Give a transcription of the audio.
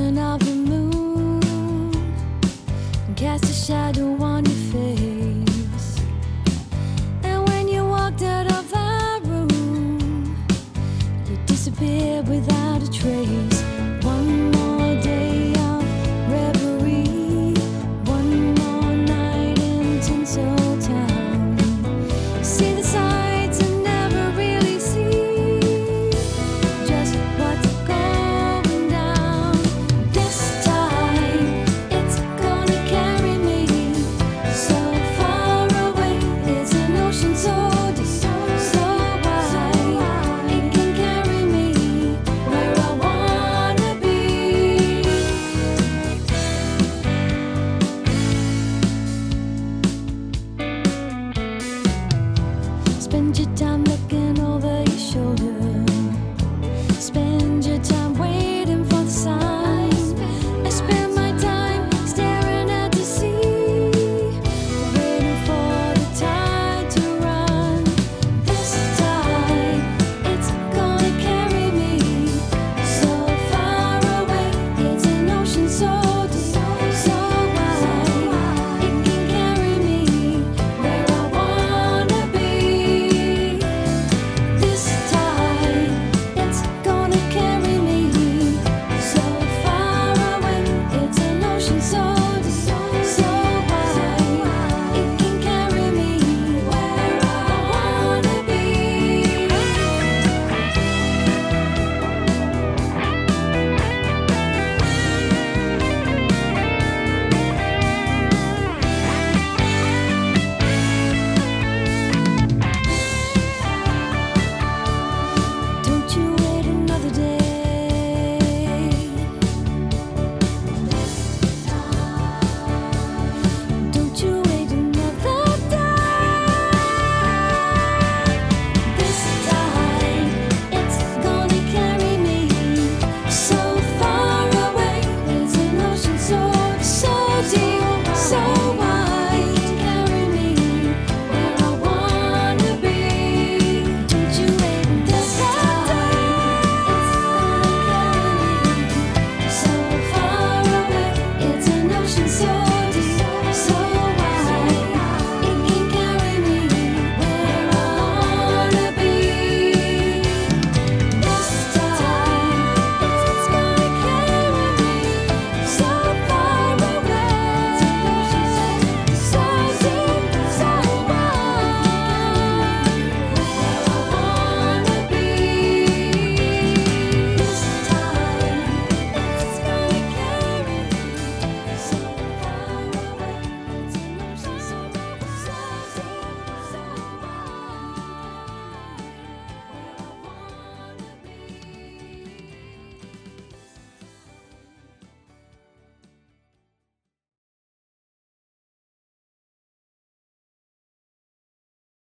reflection of the moon cast a shadow on your face. And when you walked out of our room, you disappeared without a trace. One more day of reverie, one more night in Tinseltown. See the sights and never really see just what's going down. This time it's gonna carry me so far away. It's an ocean so deep, so wide. It can carry me where I wanna be. Spend your time